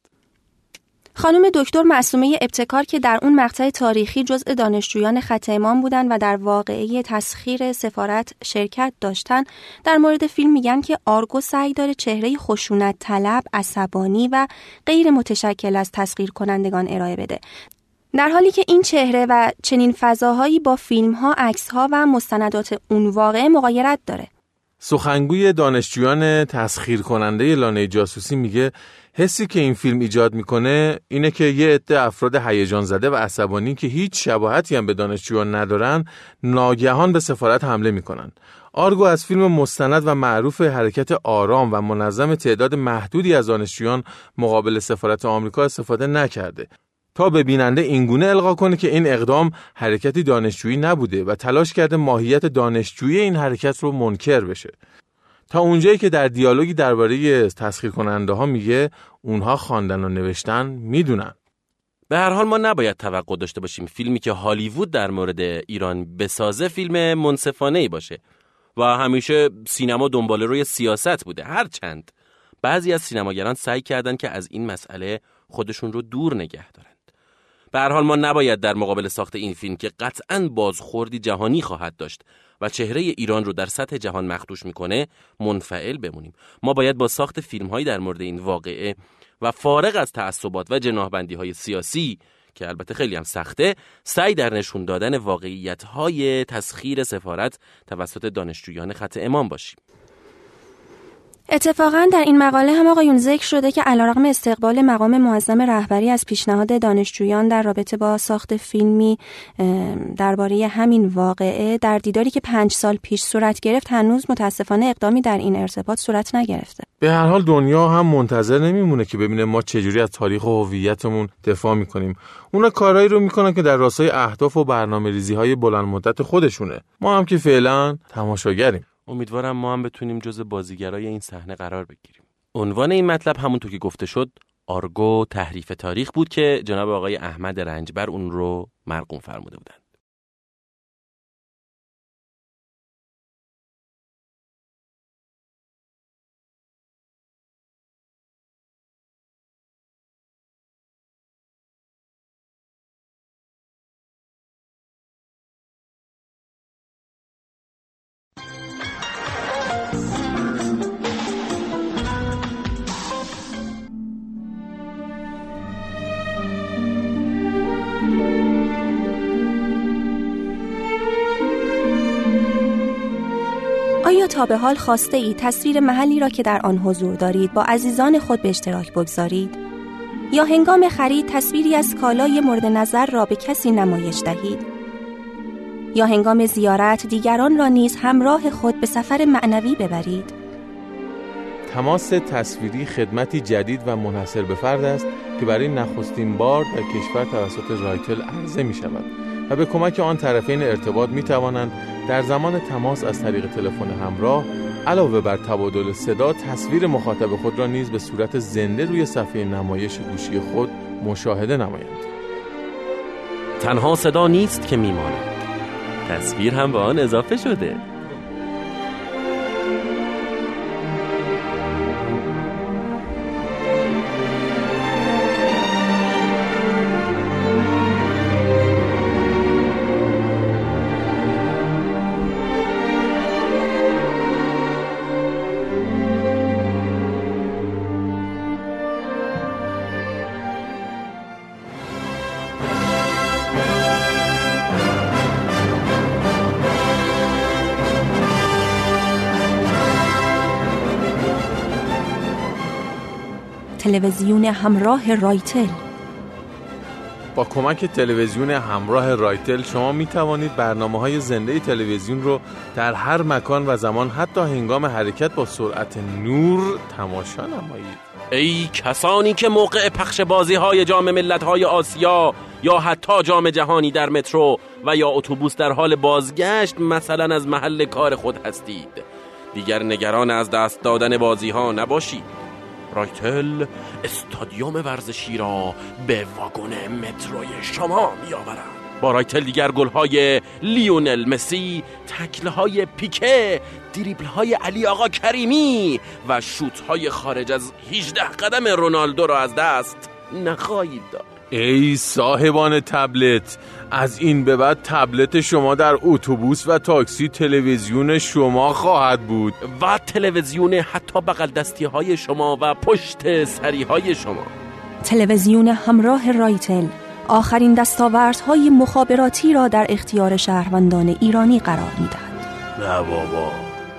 خانم دکتر معصومه ابتکار که در اون مقطع تاریخی جزء دانشجویان خط امام بودن و در واقعه تسخیر سفارت شرکت داشتن، در مورد فیلم میگن که آرگو سعی داره چهره خشونت طلب، عصبانی و غیر متشکل از تسخیر کنندگان ارائه بده، در حالی که این چهره و چنین فضاهایی با فیلم‌ها، عکس‌ها و مستندات اون واقعه مغایرت داره. سخنگوی دانشجویان تسخیر کننده لانه جاسوسی میگه حسی که این فیلم ایجاد میکنه اینه که یه عده افراد هیجان زده و عصبانی که هیچ شباهتی هم به دانشجویان ندارن ناگهان به سفارت حمله میکنن. آرگو از فیلم مستند و معروف حرکت آرام و منظم تعداد محدودی از دانشجویان مقابل سفارت آمریکا استفاده نکرده تا به بیننده اینگونه القا کنه که این اقدام حرکتی دانشجویی نبوده و تلاش کرده ماهیت دانشجویی این حرکت رو منکر بشه. تا اونجایی که در دیالوگی درباره تسخیر کننده ها میگه اونها خواندن و نوشتن میدونن. به هر حال ما نباید توقع داشته باشیم فیلمی که هالیوود در مورد ایران بسازه فیلم منصفانه‌ای باشه و همیشه سینما دنبال روی سیاست بوده، هرچند بعضی از سینماگران سعی کردن که از این مسئله خودشون رو دور نگه دارن. به هر حال ما نباید در مقابل ساخت این فیلم که قطعاً بازخوردی جهانی خواهد داشت و چهره ایران رو در سطح جهان مخدوش میکنه منفعل بمونیم. ما باید با ساخت فیلم‌هایی در مورد این واقعه و فارغ از تعصبات و جناحبندی‌های سیاسی که البته خیلی هم سخته، سعی در نشون دادن واقعیت‌های تسخیر سفارت توسط دانشجویان خط امام باشیم. اتفاقاً در این مقاله هم آقایون ذکر شده که علیرغم استقبال مقام معظم رهبری از پیشنهاد دانشجویان در رابطه با ساخت فیلمی درباره همین واقعه، در دیداری که 5 سال پیش صورت گرفت هنوز متاسفانه اقدامی در این ارتباط صورت نگرفته. به هر حال دنیا هم منتظر نمیمونه که ببینه ما چجوری از تاریخ و هویتمون دفاع میکنیم. اونا کارهایی رو میکنن که در راستای اهداف و برنامه‌ریزی‌های بلند مدت خودشونه. ما هم که فعلا تماشاگریم. امیدوارم ما هم بتونیم جزء بازیگرای این صحنه قرار بگیریم. عنوان این مطلب همونطور که گفته شد آرگو تحریف تاریخ بود که جناب آقای احمد رنجبر اون رو مرقوم فرموده بودن. آیا تا به حال خواسته ای تصویر محلی را که در آن حضور دارید با عزیزان خود به اشتراک بگذارید؟ یا هنگام خرید تصویری از کالای مورد نظر را به کسی نمایش دهید؟ یا هنگام زیارت دیگران را نیز همراه خود به سفر معنوی ببرید؟ تماس تصویری خدمتی جدید و منحصر به فرد است که برای نخستین بار در کشور توسط رایتل عرضه می شود و به کمک آن طرفین ارتباط می توانند در زمان تماس از طریق تلفن همراه علاوه بر تبادل صدا تصویر مخاطب خود را نیز به صورت زنده روی صفحه نمایش گوشی خود مشاهده نمایند. تنها صدا نیست که میماند، تصویر هم به آن اضافه شده. تلویزیون همراه رایتل. با کمک تلویزیون همراه رایتل شما می توانید برنامه‌های زنده تلویزیون رو در هر مکان و زمان حتی هنگام حرکت با سرعت نور تماشا نمایید. ای کسانی که موقع پخش بازی‌های جام ملت‌های آسیا یا حتی جام جهانی در مترو و یا اتوبوس در حال بازگشت مثلا از محل کار خود هستید، دیگر نگران از دست دادن بازی‌ها نباشید. رایتل استادیوم ورزشی را به واگن متروی شما می‌آورد. با رایتل دیگر گل‌های لیونل مسی، تکل‌های پیکه، دریبل‌های علی آقا کریمی و شوت‌های خارج از 18 قدم رونالدو را از دست نخواهید داد. ای صاحبان تبلت، از این به بعد تبلت شما در اتوبوس و تاکسی تلویزیون شما خواهد بود و تلویزیون حتی بغل دستی های شما و پشت سری های شما. تلویزیون همراه رایتل آخرین دستاوردهای مخابراتی را در اختیار شهروندان ایرانی قرار می‌دهد. نه بابا.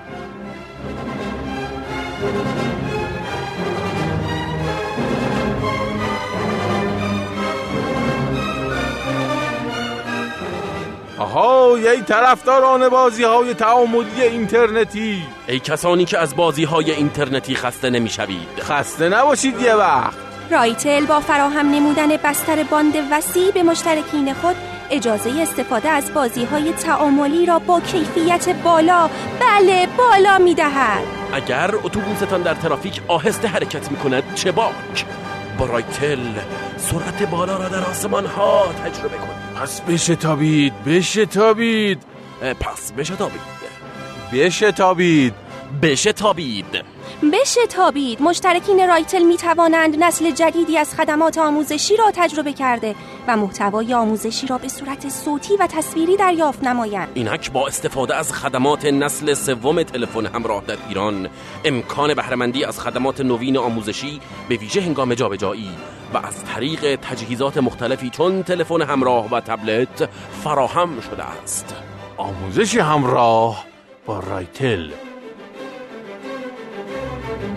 آها، ای طرفداران بازی‌های تعاملی اینترنتی، ای کسانی که از بازی‌های اینترنتی خسته نمی‌شوید، خسته نباشید یه وقت. رایتل با فراهم نمودن بستر باند وسیع به مشترکین خود اجازه استفاده از بازی‌های تعاملی را با کیفیت بالا، بله بالا می‌دهد. اگر اتوبوستان در ترافیک آهسته حرکت می‌کند چه باک، با رایتل سرعت بالا را در آسمان‌ها تجربه کنید. پس بشتابید، بشتابید، پس بشتابید، بشتابید، بشتابید، بشتابید. مشترکین رایتل می توانند نسل جدیدی از خدمات آموزشی را تجربه کرده و محتوای آموزشی را به صورت صوتی و تصویری دریافت نمایند. اینک با استفاده از خدمات نسل سوم تلفن همراه در ایران امکان بهره‌مندی از خدمات نوین آموزشی به ویژه هنگام جابجایی و از طریق تجهیزات مختلفی چون تلفن همراه و تبلت فراهم شده است. آموزش همراه با رایتل.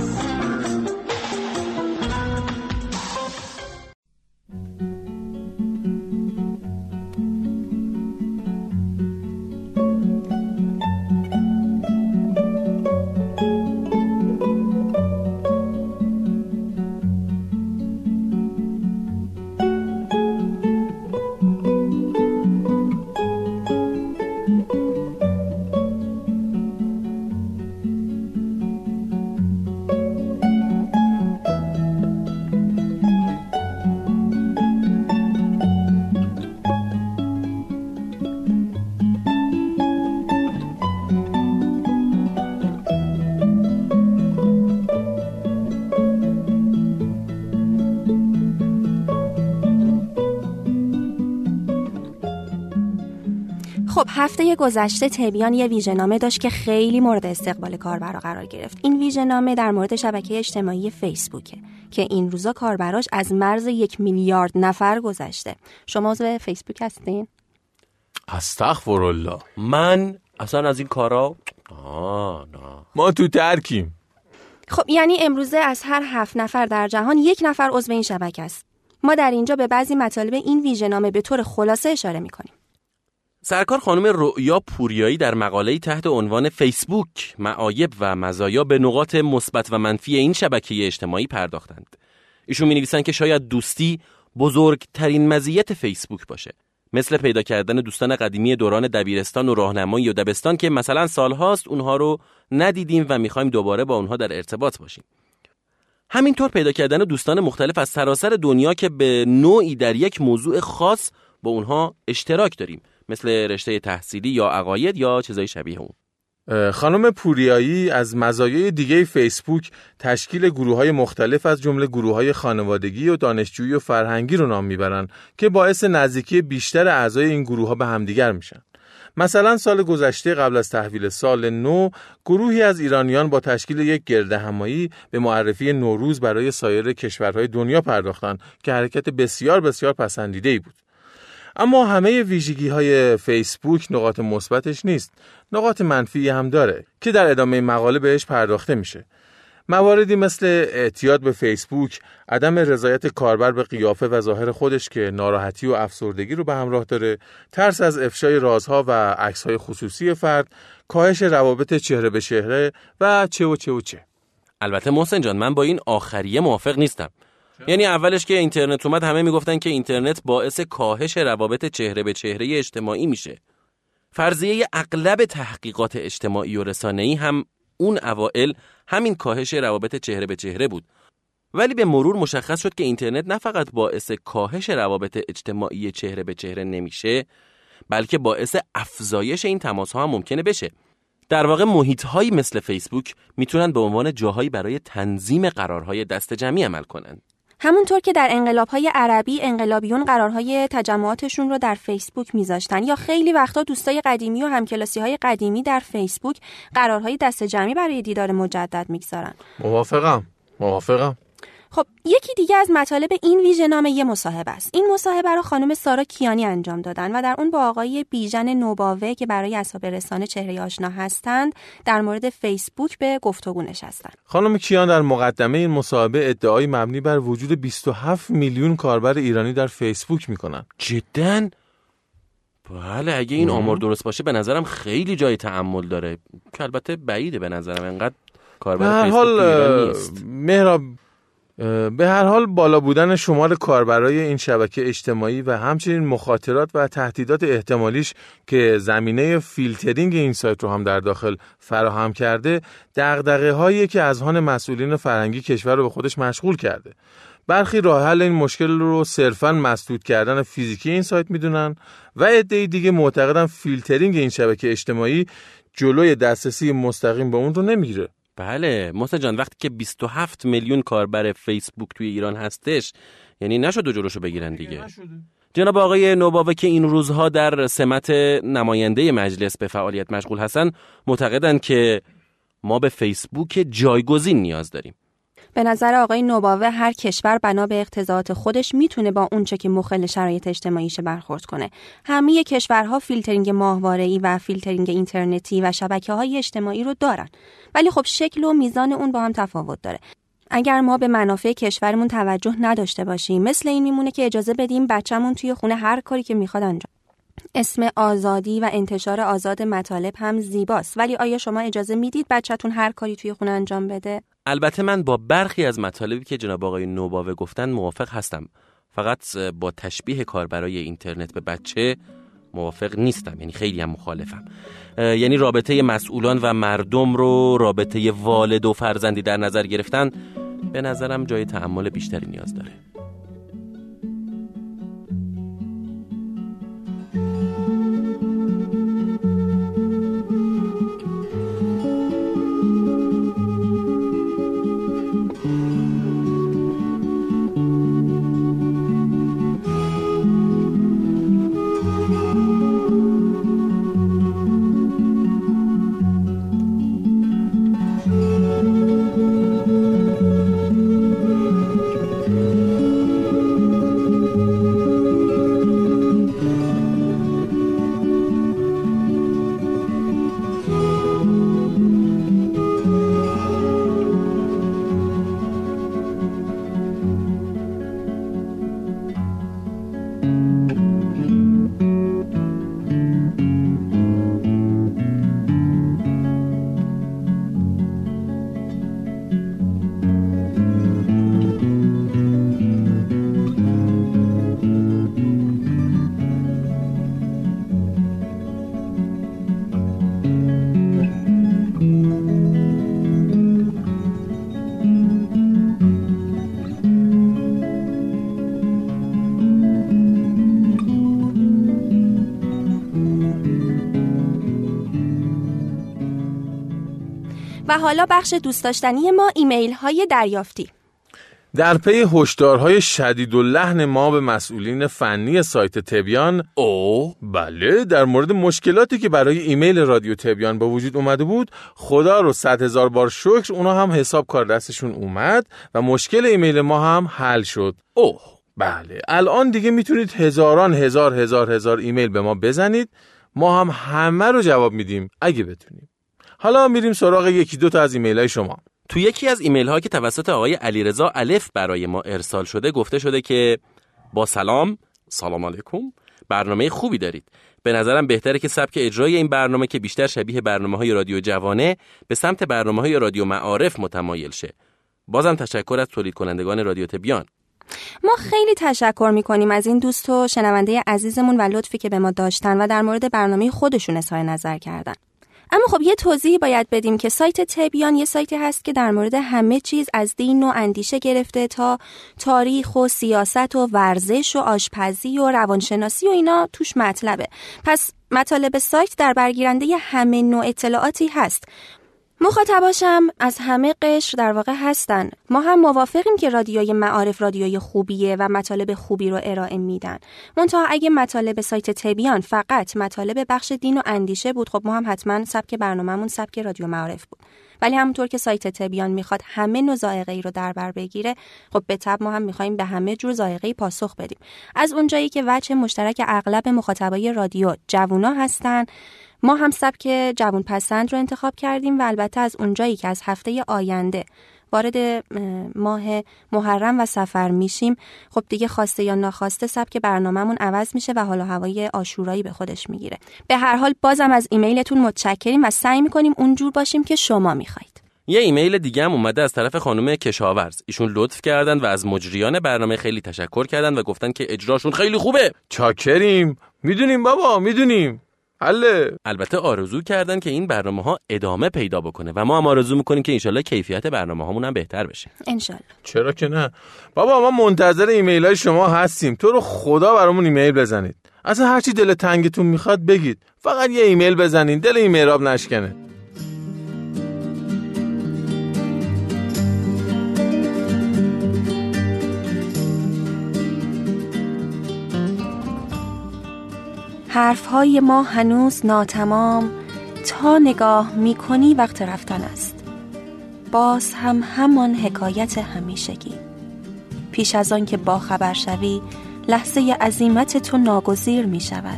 خب هفته گذشته تبیان یه ویژه‌نامه داشت که خیلی مورد استقبال کاربرا قرار گرفت. این ویژه‌نامه در مورد شبکه اجتماعی فیسبوکه که این روزا کاربراش از مرز 1 میلیارد نفر گذشته. شما عضو فیسبوک هستین؟ استغفرالله. من اصلا از این کارا نه. ما تو ترکیم. خب یعنی امروزه از هر 7 نفر در جهان 1 نفر عضو این شبکه است. ما در اینجا به بعضی مطالب این ویژه‌نامه به طور خلاصه اشاره می‌کنیم. سرکار خانم رؤیا پوریایی در مقاله‌ای تحت عنوان فیسبوک معایب و مزایا به نقاط مثبت و منفی این شبکه اجتماعی پرداختند. ایشون می‌نویسند که شاید دوستی بزرگترین مزیت فیسبوک باشه، مثل پیدا کردن دوستان قدیمی دوران دبیرستان و راهنمایی و دبستان که مثلا سال‌هاست اونها رو ندیدیم و می‌خوایم دوباره با اونها در ارتباط باشیم. همینطور پیدا کردن دوستان مختلف از سراسر دنیا که به نوعی در یک موضوع خاص با اونها اشتراک داریم، مثل رشته تحصیلی یا عقاید یا چیزای شبیه اون. خانم پوریایی از مزایای دیگه فیسبوک تشکیل گروه‌های مختلف از جمله گروه‌های خانوادگی و دانشجویی و فرهنگی رو نام میبرن که باعث نزدیکی بیشتر اعضای این گروه‌ها به همدیگر میشن. مثلا سال گذشته قبل از تحویل سال نو گروهی از ایرانیان با تشکیل یک گردهمایی به معرفی نوروز برای سایر کشورهای دنیا پرداختند که حرکت بسیار بسیار پسندیده‌ای بود. اما همه ویژگی‌های فیسبوک نقاط مثبتش نیست، نقاط منفی هم داره که در ادامه مقاله بهش پرداخته میشه. مواردی مثل اعتیاد به فیسبوک، عدم رضایت کاربر به قیافه و ظاهر خودش که ناراحتی و افسردگی رو به همراه داره، ترس از افشای رازها و عکس‌های خصوصی فرد، کاهش روابط چهره به چهره و چه و چه و چه. البته محسن جان، من با این آخریه موافق نیستم. یعنی اولش که اینترنت اومد همه میگفتن که اینترنت باعث کاهش روابط چهره به چهره اجتماعی میشه. فرضیه اغلب تحقیقات اجتماعی و رسانه‌ای هم اون اوائل همین کاهش روابط چهره به چهره بود. ولی به مرور مشخص شد که اینترنت نه فقط باعث کاهش روابط اجتماعی چهره به چهره نمیشه، بلکه باعث افزایش این تماس‌ها هم ممکنه بشه. در واقع محیط‌هایی مثل فیسبوک میتونن به عنوان جاهایی برای تنظیم قرارهای دست جمعی عمل کنن. همونطور که در انقلاب‌های عربی انقلابیون قرارهای تجمعاتشون رو در فیسبوک میذاشتن، یا خیلی وقتا دوستای قدیمی و همکلاسی‌های قدیمی در فیسبوک قرارهای دست جمعی برای دیدار مجدد میگذارن. موافقم. خب یکی دیگه از مطالب این ویژه‌نامه یه مصاحبه است. این مصاحبه رو خانم سارا کیانی انجام دادن و در اون با آقای بیژن نوباوه که برای اصحاب رسانه چهره آشنا هستند در مورد فیسبوک به گفتگو نشستن. خانم کیان در مقدمه این مصاحبه ادعای مبنی بر وجود 27 میلیون کاربر ایرانی در فیسبوک میکنن. جداً؟ بله، اگه این آمار درست باشه به نظرم خیلی جای تأمل داره، که البته بعیده به نظرم انقدر کاربر فیسبوک ایران نیست. مهراب، به هر حال بالا بودن شمار کاربرای این شبکه اجتماعی و همچنین مخاطرات و تهدیدات احتمالیش که زمینه فیلترینگ این سایت رو هم در داخل فراهم کرده، دغدغه‌هایی که اذهان مسئولین فرهنگی کشور رو به خودش مشغول کرده. برخی راه حل این مشکل رو صرفاً مسدود کردن فیزیکی این سایت میدونن و عده‌ای دیگه معتقدن فیلترینگ این شبکه اجتماعی جلوی دسترسی مستقیم به اون رو نمیگیره. بله محسن جان، وقتی که 27 میلیون کاربر فیسبوک توی ایران هستش، یعنی نشد جلوشو بگیرن دیگه. جناب آقای نوباوه که این روزها در سمت نماینده مجلس به فعالیت مشغول هستن، معتقدن که ما به فیسبوک جایگزین نیاز داریم. به نظر آقای نوباوه هر کشور بنا به اقتضاعات خودش میتونه با اونچه که مخل شرایط اجتماعیش برخورد کنه. همه کشورها فیلترینگ ماهواره‌ای و فیلترینگ اینترنتی و شبکه‌های اجتماعی رو دارن، ولی خب شکل و میزان اون با هم تفاوت داره. اگر ما به منافع کشورمون توجه نداشته باشیم، مثل این میمونه که اجازه بدیم بچه‌مون توی خونه هر کاری که میخواد انجام. اسم آزادی و انتشار آزاد مطالب هم زیباست، ولی آیا شما اجازه میدید بچه‌تون هر کاری توی خونه انجام بده؟ البته من با برخی از مطالبی که جناب آقای نوباوه گفتن موافق هستم، فقط با تشبیه کاربرای اینترنت به بچه موافق نیستم، یعنی خیلی هم مخالفم. یعنی رابطه مسئولان و مردم رو رابطه والد و فرزندی در نظر گرفتن به نظرم جای تأمل بیشتری نیاز داره. و حالا بخش دوست داشتنی ما، ایمیل های دریافتی. در پی هشدارهای شدیداللحن ما به مسئولین فنی سایت تبیان، بله، در مورد مشکلاتی که برای ایمیل رادیو تبیان به وجود اومده بود، خدا رو 100,000 بار شکر اونا هم حساب کار دستشون اومد و مشکل ایمیل ما هم حل شد. بله، الان دیگه میتونید هزاران هزار ایمیل به ما بزنید، ما هم همه رو جواب میدیم اگه بتونیم. حالا میریم سراغ یکی دو تا از ایمیل های شما. تو یکی از ایمیل ها که توسط آقای علیرضا الف برای ما ارسال شده گفته شده که با سلام علیکم، برنامه خوبی دارید. به نظرم بهتره که سبک اجرای این برنامه که بیشتر شبیه برنامه‌های رادیو جوانه به سمت برنامه‌های رادیو معارف متمایل شه. بازم تشکر از تولید کنندگان رادیو تبیان. ما خیلی تشکر میکنیم از این دوست و شنونده عزیزمون و لطفی که به ما داشتن و در مورد برنامه خودشون اظهار نظر کردن. اما خب یه توضیح باید بدیم که سایت تبیان یه سایتی هست که در مورد همه چیز از دین و اندیشه گرفته تا تاریخ و سیاست و ورزش و آشپزی و روانشناسی و اینا توش مطلبه. پس مطالب سایت در برگیرنده همه نوع اطلاعاتی هست. مخاطباشم از همه قشر در واقع هستن. ما هم موافقیم که رادیوی معارف رادیوی خوبیه و مطالب خوبی رو ارائه میدن. منتها اگه مطالب سایت تبیان فقط مطالب بخش دین و اندیشه بود، خب ما هم حتما سبک برنامه‌مون سبک رادیو معارف بود. ولی همونطور که سایت تبیان میخواد همه نوع ذائقه‌ای رو در بر بگیره، خب به تبع ما هم میخوایم به همه جور ذائقه‌ای پاسخ بدیم. از اونجایی که وجه مشترک اغلب مخاطبای رادیو جوونا هستن، ما هم سبک جوان پسند رو انتخاب کردیم و البته از اونجایی که از هفته آینده وارد ماه محرم و صفر میشیم، خب دیگه خواسته یا ناخواسته سبک برنامه‌مون عوض میشه و حال و هوای عاشورایی به خودش میگیره. به هر حال بازم از ایمیلتون متشکریم و سعی میکنیم اونجور باشیم که شما میخواید. یه ایمیل دیگه هم اومده از طرف خانم کشاورز. ایشون لطف کردن و از مجریان برنامه خیلی تشکر کردن و گفتن که اجراشون خیلی خوبه. چاکریم. میدونیم بابا، میدونیم. البته آرزو کردن که این برنامه‌ها ادامه پیدا بکنه و ما هم آرزو میکنیم که انشالله کیفیت برنامه‌هامون هم بهتر بشه. انشالله. چرا که نه بابا، ما منتظر ایمیل‌های شما هستیم. تو رو خدا برامون ایمیل بزنید. اصلا هرچی دل تنگتون میخواد بگید، فقط یه ایمیل بزنید، دل این مهراب نشکنه. حرفهای ما هنوز ناتمام، تا نگاه میکنی وقت رفتن است. باز هم همان حکایت همیشگی. پیش از آن که با خبر شوی لحظه عزیمت تو ناگزیر می شود.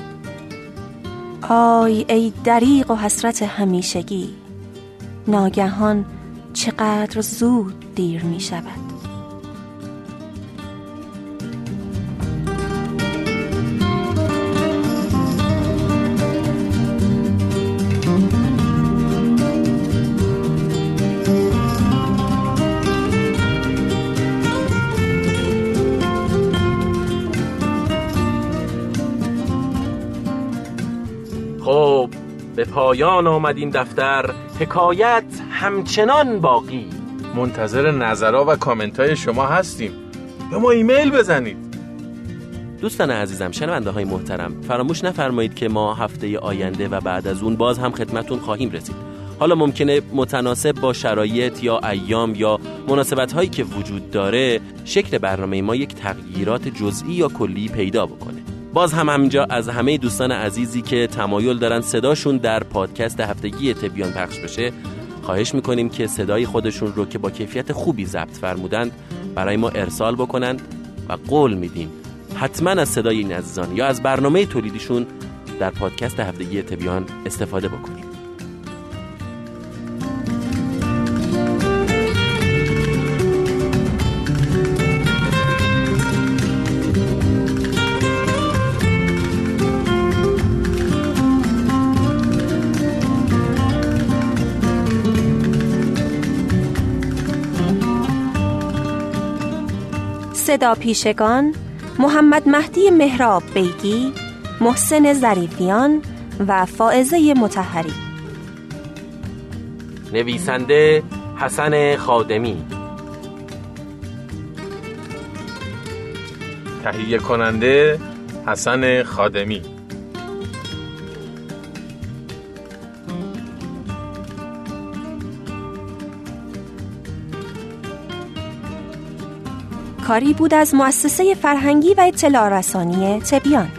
آی ای دریغ و حسرت همیشگی، ناگهان چقدر زود دیر می شود. خب به پایان آمد این دفتر، حکایت همچنان باقی. منتظر نظرها و کامنت‌های شما هستیم. به ما ایمیل بزنید. دوستان عزیزم، شنونده های محترم، فراموش نفرمایید که ما هفته آینده و بعد از اون باز هم خدمتون خواهیم رسید. حالا ممکنه متناسب با شرایط یا ایام یا مناسبت هایی که وجود داره شکل برنامه ما یک تغییرات جزئی یا کلی پیدا بکنه. باز هم همینجا از همه دوستان عزیزی که تمایل دارن صداشون در پادکست هفتگی تبیان پخش بشه خواهش میکنیم که صدای خودشون رو که با کیفیت خوبی ضبط فرمودند برای ما ارسال بکنند و قول میدیم حتما از صدای این عزیزان یا از برنامه تولیدیشون در پادکست هفتگی تبیان استفاده بکنیم. صدا پیشگان محمد مهدی مهراب بیگی، محسن ظریفیان و فائزه مطهری. نویسنده حسن خادمی. تهیه کننده حسن خادمی. کاری بود از مؤسسه فرهنگی و اطلاع رسانی تبیان.